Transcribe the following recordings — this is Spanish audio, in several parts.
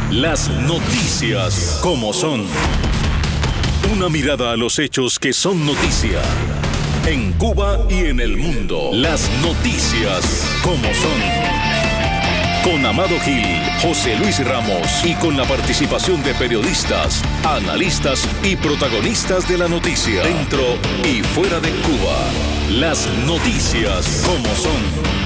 Las noticias como son. Una mirada a los hechos que son noticia. En Cuba y en el mundo. Las noticias como son. Con Amado Gil, José Luis Ramos y con la participación de periodistas, analistas y protagonistas de la noticia. Dentro y fuera de Cuba. Las noticias como son.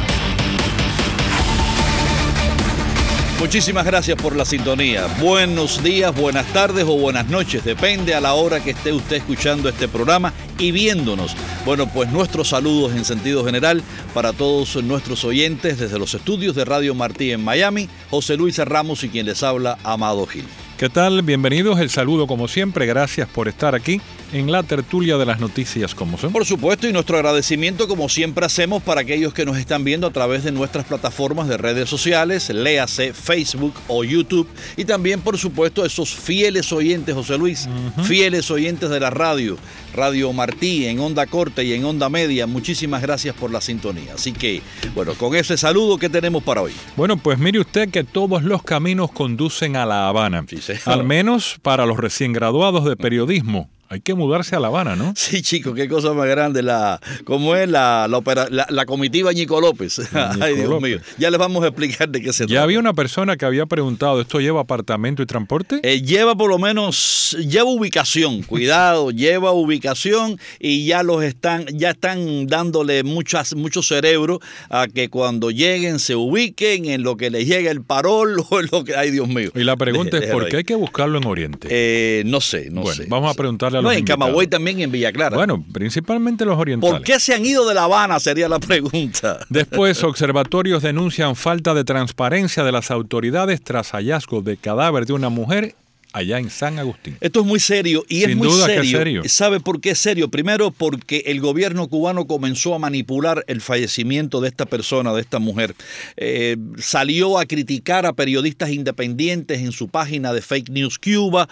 Muchísimas gracias por la sintonía. Buenos días, buenas tardes o buenas noches. Depende a la hora que esté usted escuchando este programa y viéndonos. Bueno, pues nuestros saludos en sentido general para todos nuestros oyentes desde los estudios de Radio Martí en Miami. José Luis Ramos y quien les habla, Amado Gil. ¿Qué tal? Bienvenidos. El saludo como siempre. Gracias por estar aquí en la tertulia de las noticias como son. Por supuesto, y nuestro agradecimiento como siempre hacemos para aquellos que nos están viendo a través de nuestras plataformas de redes sociales, léase Facebook o YouTube, y también por supuesto esos fieles oyentes, José Luis, fieles oyentes de la radio Martí en onda corta y en onda media. Muchísimas gracias por la sintonía. Así que, bueno, con ese saludo, ¿qué tenemos para hoy? Bueno, pues mire usted que todos los caminos conducen a La Habana, al menos para los recién graduados de periodismo. Hay que mudarse a La Habana, ¿no? Sí, chicos, qué cosa más grande. ¿Cómo es la comitiva Ñico López? Ay, Dios mío. Ya les vamos a explicar de qué se trata. Ya había una persona que había preguntado, ¿esto lleva apartamento y transporte? Lleva por lo menos, lleva ubicación, cuidado, lleva ubicación y ya están dándole mucho cerebro a que cuando lleguen se ubiquen en lo que les llega el parol o en lo que, ay, Dios mío. Y la pregunta es, ¿por qué hay que buscarlo en Oriente? No sé. Vamos a preguntarle en Camagüey también y en Villa Clara. Bueno, principalmente los orientales. ¿Por qué se han ido de La Habana? Sería la pregunta. Después, observatorios denuncian falta de transparencia de las autoridades tras hallazgo de cadáver de una mujer allá en San Agustín. Esto es muy serio y Sin es muy duda serio. Que es serio. ¿Sabe por qué es serio? Primero, porque el gobierno cubano comenzó a manipular el fallecimiento de esta persona, de esta mujer. Salió a criticar a periodistas independientes en su página de Fake News Cuba,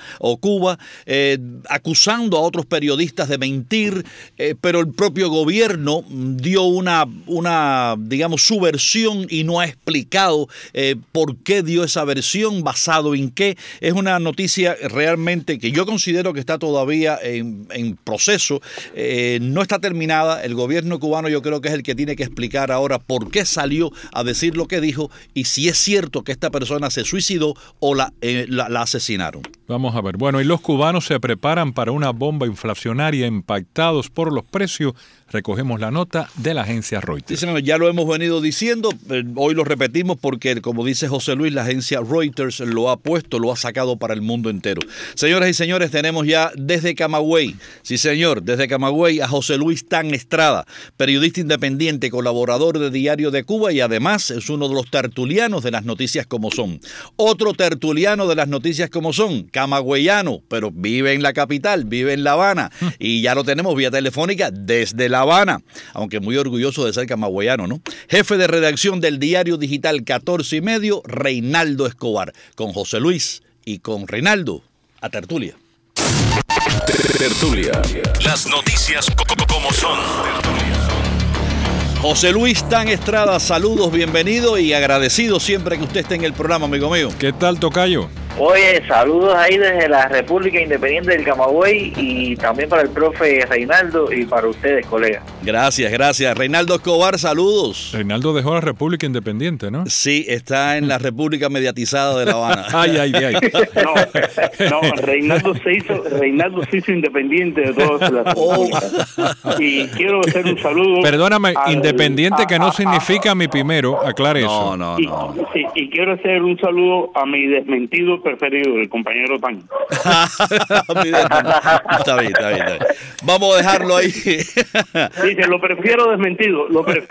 acusando a otros periodistas de mentir, pero el propio gobierno dio una digamos, su versión y no ha explicado por qué dio esa versión, basado en qué. Es una noticia realmente que yo considero que está todavía en proceso, no está terminada. El gobierno cubano yo creo que es el que tiene que explicar ahora por qué salió a decir lo que dijo y si es cierto que esta persona se suicidó o la asesinaron. Vamos a ver. Bueno, y los cubanos se preparan para una bomba inflacionaria impactados por los precios. Recogemos la nota de la agencia Reuters. Sí, señor, ya lo hemos venido diciendo, hoy lo repetimos porque, como dice José Luis, la agencia Reuters lo ha sacado para el mundo entero. Señoras y señores, tenemos ya desde Camagüey, sí señor, desde Camagüey a José Luis Tan Estrada, periodista independiente, colaborador de Diario de Cuba y además es uno de los tertulianos de las noticias como son. Otro tertuliano de las noticias como son, camagüeyano, pero vive en la capital, vive en La Habana y ya lo tenemos vía telefónica desde La Habana, aunque muy orgulloso de ser camagüeyano, ¿no? Jefe de redacción del diario digital 14 y medio, Reinaldo Escobar. Con José Luis y con Reinaldo, a tertulia. Tertulia. Las noticias como son. José Luis Tan Estrada, saludos, bienvenido y agradecido siempre que usted esté en el programa, amigo mío. ¿Qué tal, tocayo? Oye, saludos ahí desde la República Independiente del Camagüey y también para el profe Reinaldo y para ustedes, colegas. Gracias. Reinaldo Escobar, saludos. Reinaldo dejó la República Independiente, ¿no? Sí, está en la República Mediatizada de La Habana. Ay. No, Reinaldo se hizo independiente de todas las Y quiero hacer un saludo. Perdóname, independiente que no significa mi primero, aclare eso. No. Y quiero hacer un saludo a mi desmentido preferido, el compañero Tan. Está bien. Vamos a dejarlo ahí. Dice, lo prefiero desmentido.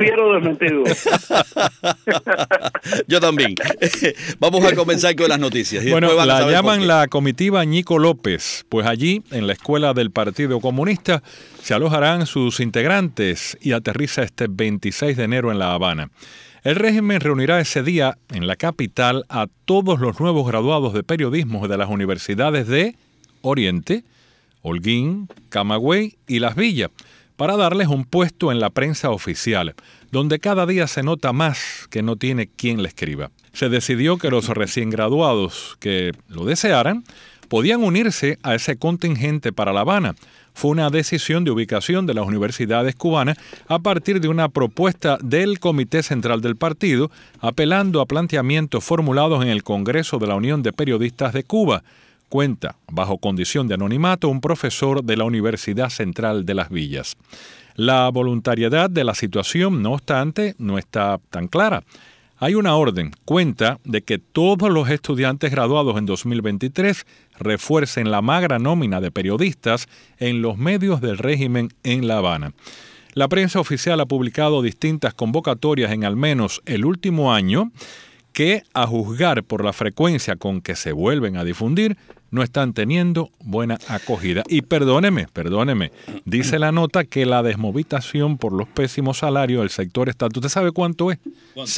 Yo también. Vamos a comenzar con las noticias. Y bueno, la llaman la comitiva Ñico López, pues allí, en la escuela del Partido Comunista, se alojarán sus integrantes y aterriza este 26 de enero en La Habana. El régimen reunirá ese día en la capital a todos los nuevos graduados de periodismo de las universidades de Oriente, Holguín, Camagüey y Las Villas, para darles un puesto en la prensa oficial, donde cada día se nota más que no tiene quien le escriba. Se decidió que los recién graduados que lo desearan podían unirse a ese contingente para La Habana. Fue una decisión de ubicación de las universidades cubanas a partir de una propuesta del Comité Central del Partido, apelando a planteamientos formulados en el Congreso de la Unión de Periodistas de Cuba. Cuenta, bajo condición de anonimato, un profesor de la Universidad Central de Las Villas. La voluntariedad de la situación, no obstante, no está tan clara. Hay una orden, cuenta, de que todos los estudiantes graduados en 2023 refuercen la magra nómina de periodistas en los medios del régimen en La Habana. La prensa oficial ha publicado distintas convocatorias en al menos el último año que, a juzgar por la frecuencia con que se vuelven a difundir, no están teniendo buena acogida. Y perdóneme, dice la nota que la desmovilización por los pésimos salarios del sector estatal, ¿usted sabe cuánto es?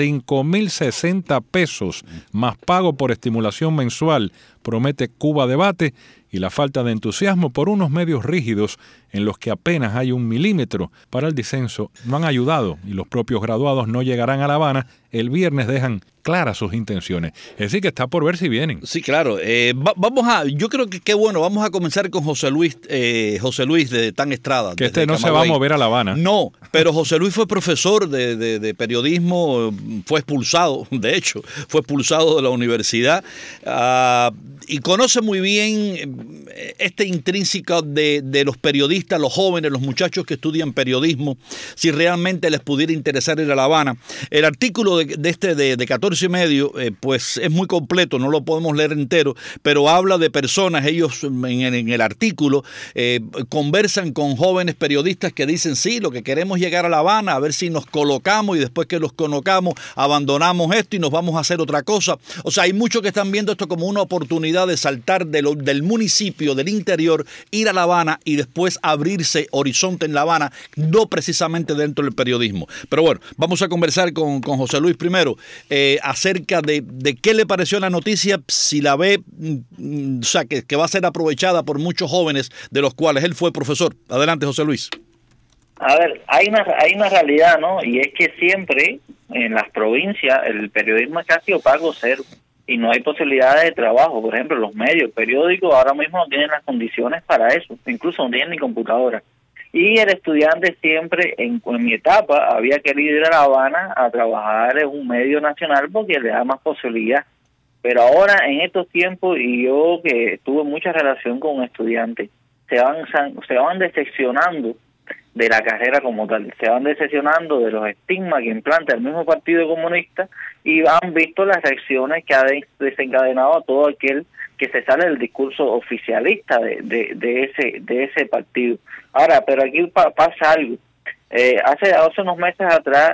5.060 pesos más pago por estimulación mensual, promete Cuba Debate, y la falta de entusiasmo por unos medios rígidos en los que apenas hay 1 milímetro para el disenso no han ayudado, y los propios graduados no llegarán a La Habana. El viernes dejan claras sus intenciones. Es decir, que está por ver si vienen. Sí, claro. Yo creo que qué bueno, vamos a comenzar con José Luis de Tan Estrada. Que no se va a mover a La Habana. No, pero José Luis fue profesor de periodismo, fue expulsado, de hecho, fue expulsado de la universidad, y conoce muy bien este intrínseco de los periodistas, los jóvenes, los muchachos que estudian periodismo, si realmente les pudiera interesar ir a La Habana. El artículo de 14 y medio, pues es muy completo, no lo podemos leer entero, pero habla de personas, ellos en el artículo conversan con jóvenes periodistas que dicen, sí, lo que queremos es llegar a La Habana, a ver si nos colocamos, y después que nos colocamos, abandonamos esto y nos vamos a hacer otra cosa. O sea, hay muchos que están viendo esto como una oportunidad de saltar del municipio, del interior, ir a La Habana y después abrirse horizonte en La Habana, no precisamente dentro del periodismo. Pero bueno, vamos a conversar con José Luis primero acerca de qué le pareció la noticia, si la ve, o sea, que va a ser aprovechada por muchos jóvenes de los cuales él fue profesor. Adelante, José Luis. A ver, hay una realidad, ¿no? Y es que siempre en las provincias el periodismo es casi opaco cero y no hay posibilidades de trabajo. Por ejemplo, los medios periódicos ahora mismo no tienen las condiciones para eso, incluso no tienen ni computadora. Y el estudiante siempre, en mi etapa, había querido ir a La Habana a trabajar en un medio nacional porque le da más posibilidad. Pero ahora, en estos tiempos, y yo que tuve mucha relación con estudiantes, se van decepcionando de la carrera como tal, se van decepcionando de los estigmas que implanta el mismo Partido Comunista, y han visto las reacciones que ha desencadenado a todo aquel que se sale del discurso oficialista de ese partido. Ahora, pero aquí pasa algo. Hace unos meses atrás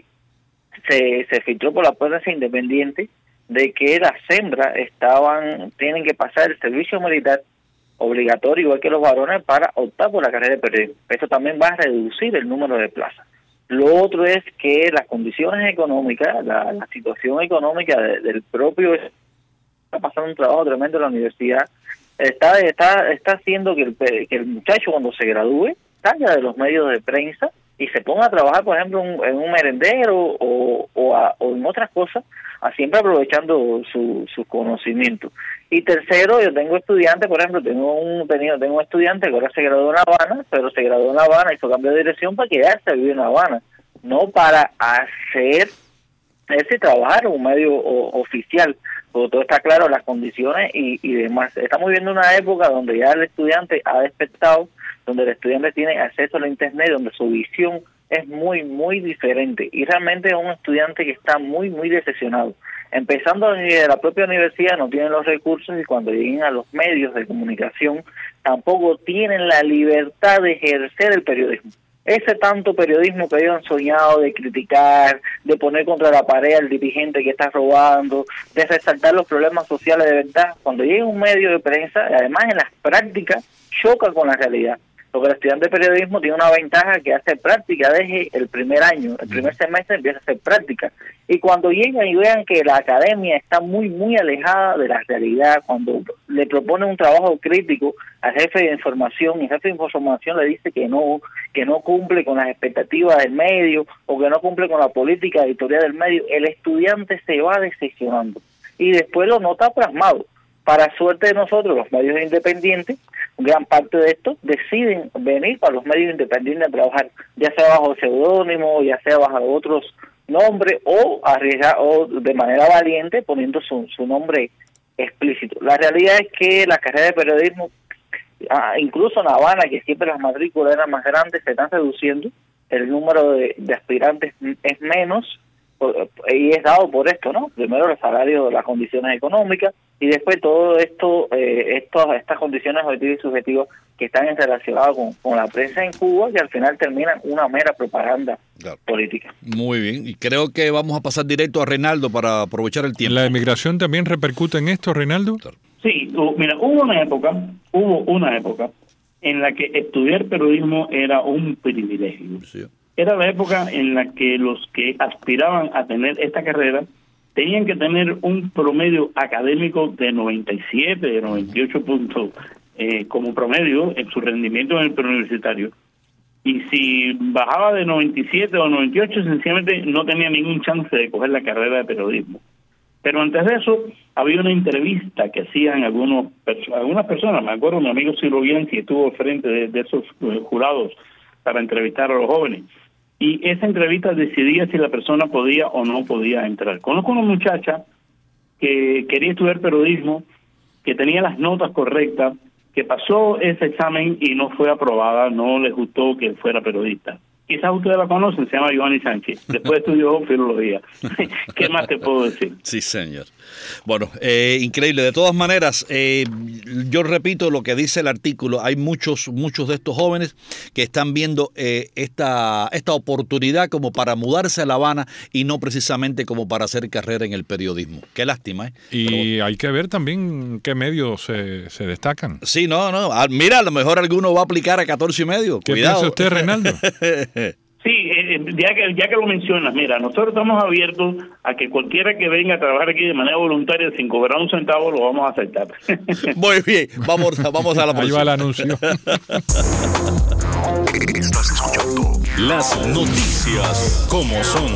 se filtró por la prensa independiente de que las hembras tienen que pasar el servicio militar obligatorio, igual que los varones, para optar por la carrera de periodismo. Esto también va a reducir el número de plazas. Lo otro es que las condiciones económicas, la situación económica del propio, está pasando un trabajo tremendo en la universidad, está haciendo que el muchacho, cuando se gradúe, salga de los medios de prensa y se ponga a trabajar, por ejemplo, en un merendero o en otras cosas, siempre aprovechando su conocimiento. Y tercero, yo tengo estudiantes, por ejemplo, tengo un estudiante que ahora se graduó en La Habana, pero se graduó en La Habana, hizo cambio de dirección para quedarse a vivir en La Habana, no para hacer trabajar en un medio oficial, porque todo está claro, las condiciones y demás. Estamos viviendo una época donde ya el estudiante ha despertado, donde el estudiante tiene acceso a la internet, donde su visión es muy, muy diferente, y realmente es un estudiante que está muy, muy decepcionado. Empezando desde la propia universidad, no tienen los recursos, y cuando lleguen a los medios de comunicación tampoco tienen la libertad de ejercer el periodismo. Ese tanto periodismo que ellos han soñado de criticar, de poner contra la pared al dirigente que está robando, de resaltar los problemas sociales de verdad, cuando llega un medio de prensa, además en las prácticas, choca con la realidad. Porque el estudiante de periodismo tiene una ventaja, que hace práctica desde el primer año, el primer semestre empieza a hacer práctica. Y cuando llegan y vean que la academia está muy, muy alejada de la realidad, cuando le propone un trabajo crítico al jefe de información, y el jefe de información le dice que no cumple con las expectativas del medio o que no cumple con la política editorial del medio, el estudiante se va decepcionando y después lo nota plasmado. Para suerte de nosotros, los medios independientes, gran parte de estos deciden venir para los medios independientes a trabajar, ya sea bajo seudónimo, ya sea bajo otros nombres, o arriesgar, o de manera valiente poniendo su nombre explícito. La realidad es que la carrera de periodismo, incluso en La Habana, que siempre las matrículas eran más grandes, se están reduciendo, el número de aspirantes es menos, y es dado por esto, ¿no? Primero el salario, las condiciones económicas, y después todo esto, estas condiciones objetivas y subjetivas que están relacionadas con la prensa en Cuba, que al final terminan una mera propaganda política. Muy bien, y creo que vamos a pasar directo a Reinaldo para aprovechar el tiempo. ¿La emigración también repercute en esto, Reinaldo? Sí, mira, hubo una época en la que estudiar periodismo era un privilegio. Sí. Era la época en la que los que aspiraban a tener esta carrera tenían que tener un promedio académico de 97, de 98 puntos como promedio en su rendimiento en el preuniversitario. Y si bajaba de 97 o 98, sencillamente no tenía ningún chance de coger la carrera de periodismo. Pero antes de eso, había una entrevista que hacían algunas personas. Me acuerdo, mi amigo Ciro Bianchi estuvo al frente de esos jurados para entrevistar a los jóvenes. Y esa entrevista decidía si la persona podía o no podía entrar. Conozco una muchacha que quería estudiar periodismo, que tenía las notas correctas, que pasó ese examen y no fue aprobada, no le gustó que fuera periodista. Quizás ustedes la conocen, se llama Giovanni Sánchez. Después estudió filología. ¿Qué más te puedo decir? Sí, señor. Bueno, increíble. De todas maneras, yo repito lo que dice el artículo. Hay muchos de estos jóvenes que están viendo esta oportunidad como para mudarse a La Habana y no precisamente como para hacer carrera en el periodismo. Qué lástima, ¿eh? Y hay que ver también qué medios se destacan. Sí, no. Mira, a lo mejor alguno va a aplicar a 14 y medio. ¿Qué Cuidado. piensa usted, Reinaldo? Sí, ya que lo mencionas, mira, nosotros estamos abiertos a que cualquiera que venga a trabajar aquí de manera voluntaria sin cobrar un centavo lo vamos a aceptar. Muy bien, vamos a la próxima. Ahí va el anuncio. Estás escuchando las noticias como son.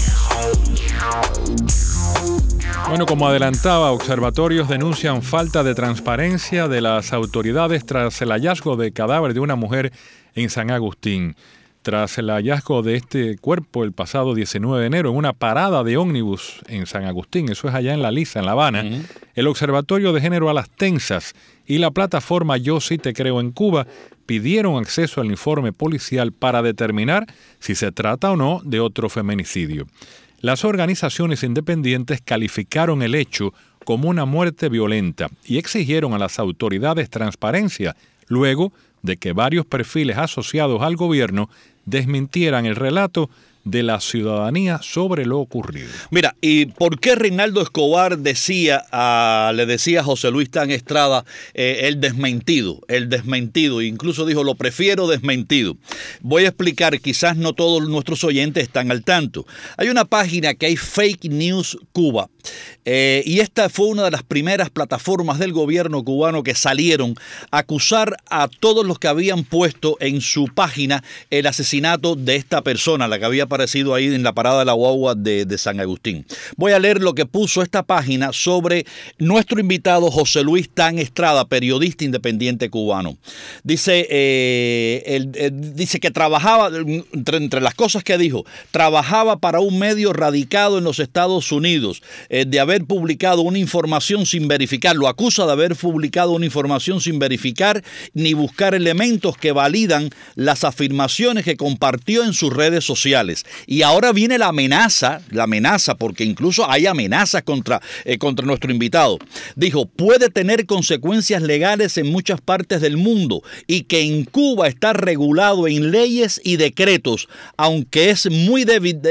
Bueno, como adelantaba, observatorios denuncian falta de transparencia de las autoridades tras el hallazgo de cadáver de una mujer en San Agustín. Tras el hallazgo de este cuerpo el pasado 19 de enero en una parada de ómnibus en San Agustín, eso es allá en La Lisa, en La Habana, el Observatorio de Género a las Tensas y la plataforma Yo Sí Te Creo en Cuba pidieron acceso al informe policial para determinar si se trata o no de otro feminicidio. Las organizaciones independientes calificaron el hecho como una muerte violenta y exigieron a las autoridades transparencia, luego de que varios perfiles asociados al gobierno desmintieran el relato de la ciudadanía sobre lo ocurrido. Mira, ¿y por qué Reinaldo Escobar le decía a José Luis Tan Estrada el desmentido, incluso dijo, lo prefiero desmentido? Voy a explicar, quizás no todos nuestros oyentes están al tanto. Hay una página que hay Fake News Cuba, y esta fue una de las primeras plataformas del gobierno cubano que salieron a acusar a todos los que habían puesto en su página el asesinato de esta persona, la que había aparecido ahí en la parada de la guagua de San Agustín. Voy a leer lo que puso esta página sobre nuestro invitado José Luis Tan Estrada, periodista independiente cubano. Dice, dice que trabajaba, entre las cosas que dijo, trabajaba para un medio radicado en los Estados Unidos, de haber publicado una información sin verificar, lo acusa de haber publicado una información sin verificar ni buscar elementos que validan las afirmaciones que compartió en sus redes sociales. Y ahora viene la amenaza, porque incluso hay amenazas contra nuestro invitado. Dijo, puede tener consecuencias legales en muchas partes del mundo y que en Cuba está regulado en leyes y decretos, aunque es muy débil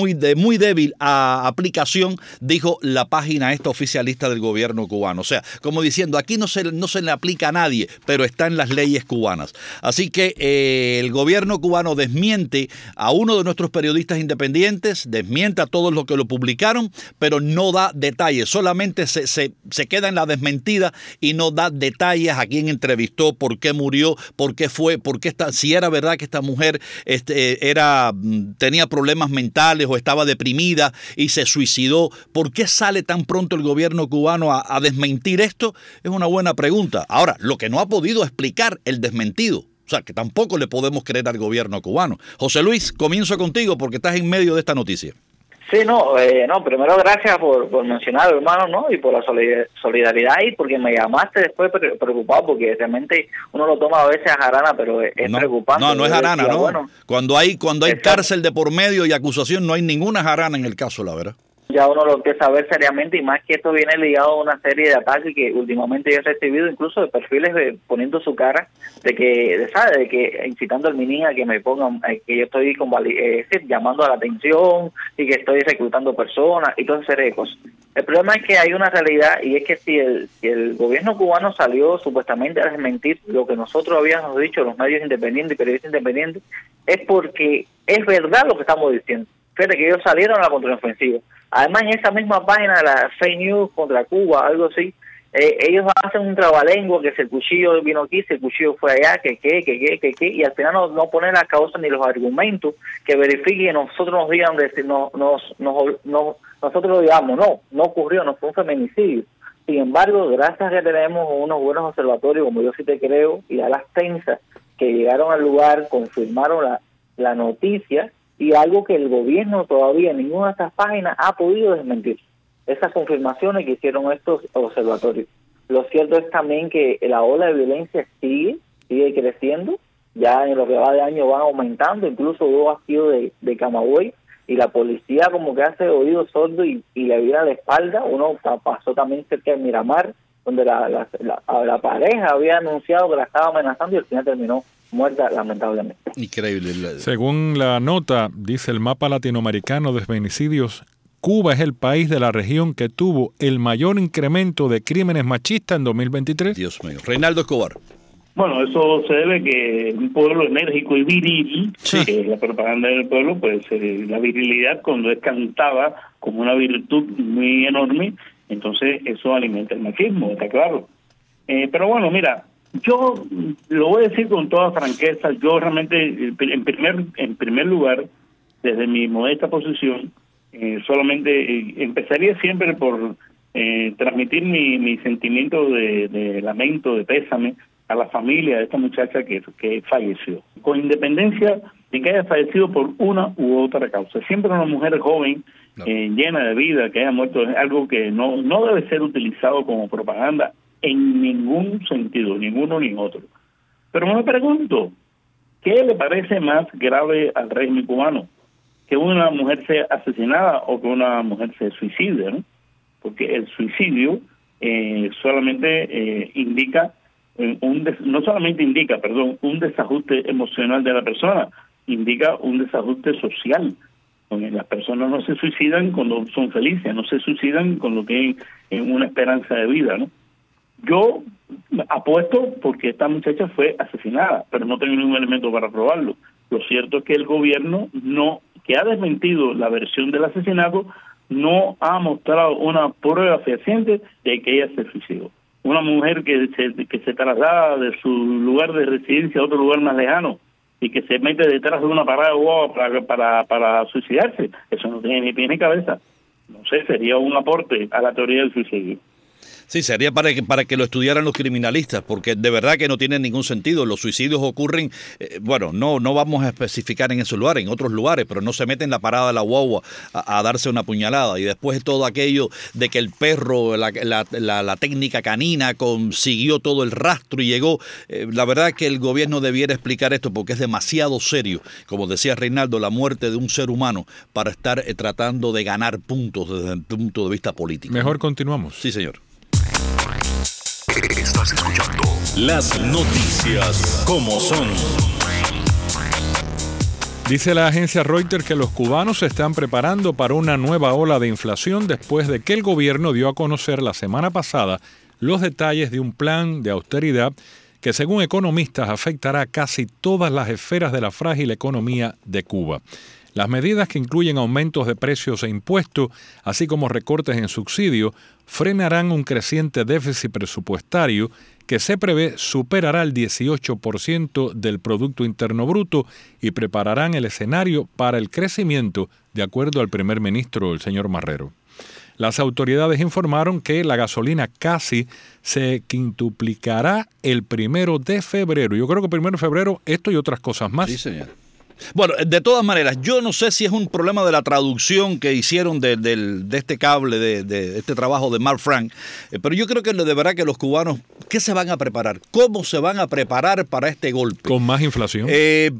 a aplicación, dijo la página esta oficialista del gobierno cubano. O sea, como diciendo, aquí no se le aplica a nadie, pero está en las leyes cubanas. Así que el gobierno cubano desmiente a uno de nuestros periodistas independientes, desmiente a todos los que lo publicaron, pero no da detalles, solamente se queda en la desmentida y no da detalles a quién entrevistó, por qué murió, por qué fue, si era verdad que esta mujer tenía problemas mentales o estaba deprimida y se suicidó. ¿Por qué sale tan pronto el gobierno cubano a desmentir esto? Es una buena pregunta. Ahora, lo que no ha podido explicar el desmentido, o sea, que tampoco le podemos creer al gobierno cubano. José Luis, comienzo contigo porque estás en medio de esta noticia. Sí, primero gracias por mencionar, hermano, ¿no? Y por la solidaridad y porque me llamaste después preocupado, porque realmente uno lo toma a veces a jarana, pero es preocupante. No es jarana, decía, ¿no? Bueno, cuando hay cárcel de por medio y acusación, no hay ninguna jarana en el caso, la verdad. Ya uno lo empieza a ver seriamente, y más que esto viene ligado a una serie de ataques que últimamente yo he recibido, incluso de perfiles poniendo su cara de que incitando al minin a que me pongan, que yo estoy llamando a la atención y que estoy reclutando personas y toda serie de cosas. El problema es que hay una realidad, y es que si el gobierno cubano salió supuestamente a desmentir lo que nosotros habíamos dicho, los medios independientes y periodistas independientes, es porque es verdad lo que estamos diciendo. Fíjate que ellos salieron a la contraofensiva. Además, en esa misma página de la fake news contra Cuba, algo así, ellos hacen un trabalengua, que si el cuchillo vino aquí, si el cuchillo fue allá, y al final no ponen las causas ni los argumentos que verifiquen, nosotros nos digan, nosotros digamos, no ocurrió, no fue un feminicidio. Sin embargo, gracias a que tenemos unos buenos observatorios, como yo sí te creo, y a las tensas que llegaron al lugar, confirmaron la noticia, y algo que el gobierno todavía en ninguna de estas páginas ha podido desmentir. Esas confirmaciones que hicieron estos observatorios. Lo cierto es también que la ola de violencia sigue creciendo, ya en lo que va de año van aumentando, incluso hubo vacío de Camagüey, y la policía como que hace oídos sordos y le vira la espalda. Uno pasó también cerca de Miramar, donde la pareja había anunciado que la estaba amenazando y al final terminó muerta, lamentablemente. Increíble. Según la nota, dice el mapa latinoamericano de feminicidios, Cuba es el país de la región que tuvo el mayor incremento de crímenes machistas en 2023. Dios mío. Reinaldo Escobar. Bueno, eso se debe que un pueblo enérgico y viril, la propaganda del pueblo, pues la virilidad cuando es cantada como una virtud muy enorme, entonces eso alimenta el machismo, está claro. Pero bueno, mira, yo lo voy a decir con toda franqueza, yo realmente, en primer lugar, desde mi modesta posición, solamente empezaría siempre por transmitir mi sentimiento de lamento, de pésame a la familia de esta muchacha que falleció, con independencia de que haya fallecido por una u otra causa. Siempre una mujer joven, llena de vida, que haya muerto, es algo que no debe ser utilizado como propaganda en ningún sentido, ninguno ni otro. Pero me pregunto, ¿qué le parece más grave al régimen cubano? ¿Que una mujer sea asesinada o que una mujer se suicide, ¿no? Porque el suicidio solamente indica un desajuste emocional de la persona, indica un desajuste social. Las personas no se suicidan cuando son felices, no se suicidan cuando tienen una esperanza de vida, ¿no? Yo apuesto porque esta muchacha fue asesinada, pero no tengo ningún elemento para probarlo. Lo cierto es que el gobierno que ha desmentido la versión del asesinato, no ha mostrado una prueba fehaciente de que ella se suicidó. Una mujer que se traslada de su lugar de residencia a otro lugar más lejano y que se mete detrás de una parada de guagua para suicidarse, eso no tiene ni pie ni cabeza. No sé, sería un aporte a la teoría del suicidio. Sí, sería para que lo estudiaran los criminalistas, porque de verdad que no tiene ningún sentido. Los suicidios ocurren, no vamos a especificar en esos lugares, en otros lugares, pero no se mete en la parada de la guagua a darse una puñalada. Y después todo aquello de que el perro, la técnica canina consiguió todo el rastro y llegó. La verdad que el gobierno debiera explicar esto porque es demasiado serio, como decía Reinaldo, la muerte de un ser humano para estar tratando de ganar puntos desde el punto de vista político. Mejor continuamos. Sí, señor. Estás escuchando las noticias como son. Dice la agencia Reuters que los cubanos se están preparando para una nueva ola de inflación después de que el gobierno dio a conocer la semana pasada los detalles de un plan de austeridad que, según economistas, afectará a casi todas las esferas de la frágil economía de Cuba. Las medidas, que incluyen aumentos de precios e impuestos, así como recortes en subsidios, frenarán un creciente déficit presupuestario que se prevé superará el 18% del Producto Interno Bruto y prepararán el escenario para el crecimiento, de acuerdo al primer ministro, el señor Marrero. Las autoridades informaron que la gasolina casi se quintuplicará el 1 de febrero. Yo creo que el 1 de febrero esto y otras cosas más. Sí, señor. Bueno, de todas maneras, yo no sé si es un problema de la traducción que hicieron de este cable, de este trabajo de Mark Frank, pero yo creo que de verdad que los cubanos, ¿qué se van a preparar? ¿Cómo se van a preparar para este golpe? ¿Con más inflación?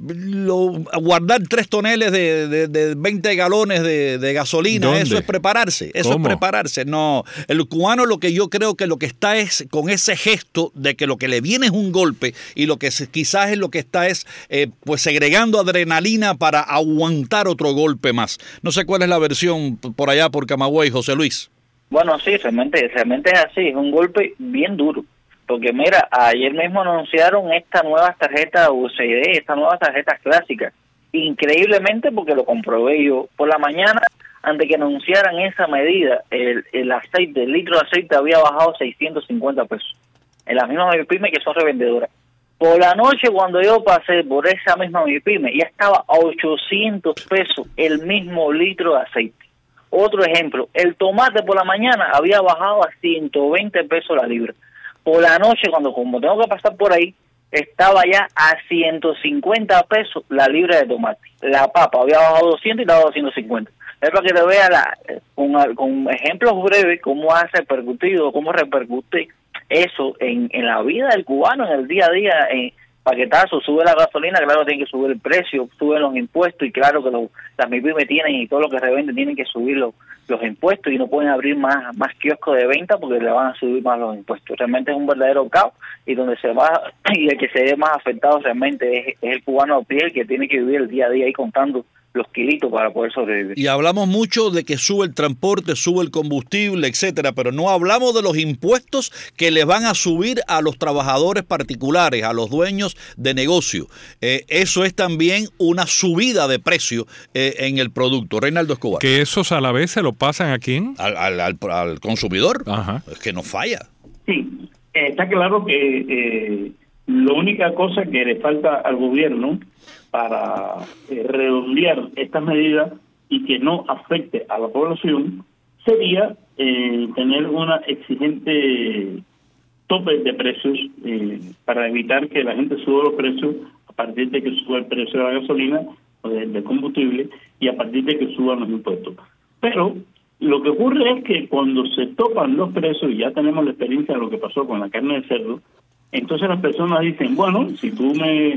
Guardar 3 toneles de 20 galones de gasolina, ¿dónde? Eso es prepararse. Eso ¿cómo? es prepararse. No, el cubano lo que yo creo que lo que está es con ese gesto de que lo que le viene es un golpe y lo que quizás es lo que está es pues segregando adrenalina para aguantar otro golpe más. No sé cuál es la versión por allá por Camagüey, José Luis. Bueno, sí, realmente es así, es un golpe bien duro. Porque mira, ayer mismo anunciaron estas nuevas tarjetas UCD, estas nuevas tarjetas clásicas. Increíblemente, porque lo comprobé yo por la mañana, antes que anunciaran esa medida, el aceite, el litro de aceite había bajado 650 pesos. En las mismas MIPYME que son revendedoras. Por la noche, cuando yo pasé por esa misma MIPYME, ya estaba a 800 pesos el mismo litro de aceite. Otro ejemplo, el tomate por la mañana había bajado a 120 pesos la libra. Por la noche, como tengo que pasar por ahí, estaba ya a 150 pesos la libra de tomate. La papa había bajado 200 y estaba a 250. Es para que te vea con ejemplos breves cómo ha repercutido, cómo repercute eso en la vida del cubano, en el día a día, paquetazo, sube la gasolina, claro, tiene que subir el precio, suben los impuestos y claro que las MIPYME tienen y todo lo que revenden tienen que subir los impuestos y no pueden abrir más kioscos de venta porque le van a subir más los impuestos. Realmente es un verdadero caos y donde se va y el que se ve más afectado realmente es el cubano a pie, el que tiene que vivir el día a día ahí contando los kilitos para poder sobrevivir. Y hablamos mucho de que sube el transporte, sube el combustible, etcétera, pero no hablamos de los impuestos que les van a subir a los trabajadores particulares, a los dueños de negocio. Eso es también una subida de precio en el producto. Reinaldo Escobar. ¿Que esos a la vez se lo pasan a quién? Al consumidor. Ajá. Es que no falla. Sí, está claro que la única cosa que le falta al gobierno para redondear estas medidas y que no afecte a la población sería tener una exigente tope de precios para evitar que la gente suba los precios a partir de que suba el precio de la gasolina o del combustible y a partir de que suban los impuestos. Pero lo que ocurre es que cuando se topan los precios, y ya tenemos la experiencia de lo que pasó con la carne de cerdo, entonces las personas dicen, bueno, si tú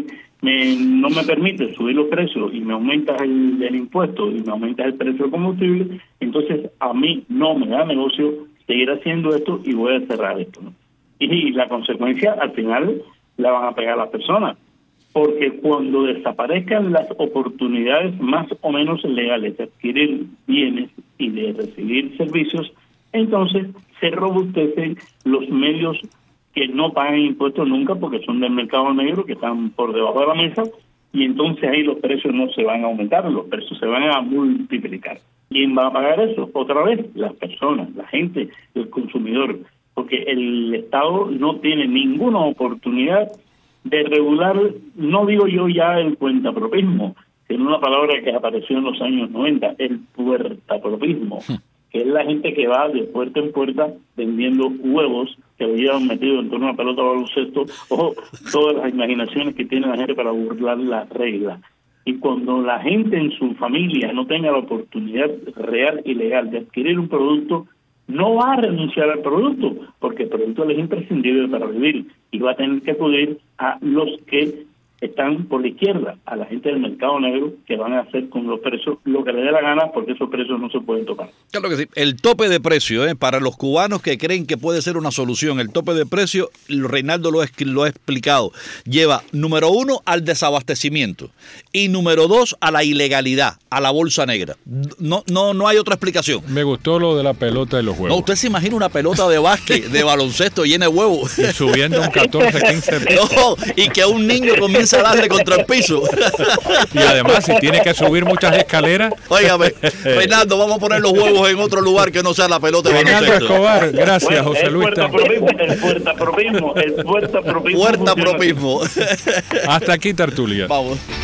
no me permites subir los precios y me aumentas el impuesto y me aumentas el precio del combustible, entonces a mí no me da negocio seguir haciendo esto y voy a cerrar esto, ¿no? Y la consecuencia al final la van a pegar las personas, porque cuando desaparezcan las oportunidades más o menos legales de adquirir bienes y de recibir servicios, entonces se robustecen los medios que no pagan impuestos nunca porque son del mercado negro, que están por debajo de la mesa, y entonces ahí los precios no se van a aumentar, los precios se van a multiplicar. ¿Quién va a pagar eso? Otra vez, las personas, la gente, el consumidor, porque el Estado no tiene ninguna oportunidad de regular, no digo yo ya el cuentapropismo, sino una palabra que apareció en los años 90, el puertapropismo, que es la gente que va de puerta en puerta vendiendo huevos que lo llevan metido en torno a una pelota de baloncesto, o todas las imaginaciones que tiene la gente para burlar las reglas. Y cuando la gente en su familia no tenga la oportunidad real y legal de adquirir un producto, no va a renunciar al producto, porque el producto es imprescindible para vivir y va a tener que acudir a los que están por la izquierda, a la gente del mercado negro, que van a hacer con los precios lo que les dé la gana, porque esos precios no se pueden tocar. Claro que sí. El tope de precio, para los cubanos que creen que puede ser una solución, el tope de precio, Reinaldo lo ha explicado, lleva, número 1, al desabastecimiento y número 2, a la ilegalidad, a la bolsa negra. No hay otra explicación. Me gustó lo de la pelota y los huevos. No, usted se imagina una pelota de básquet, de baloncesto llena de huevos. Y subiendo un 14, 15 pesos. No, y que un niño comience comienza a darle contra el piso. Y además, si tiene que subir muchas escaleras. Óigame, Reinaldo, vamos a poner los huevos en otro lugar que no sea la pelota de Reinaldo baloncesto. Escobar, gracias, Bueno, José Luis. el puertapropismo Puerta propismo. Hasta aquí, tertulia. Vamos.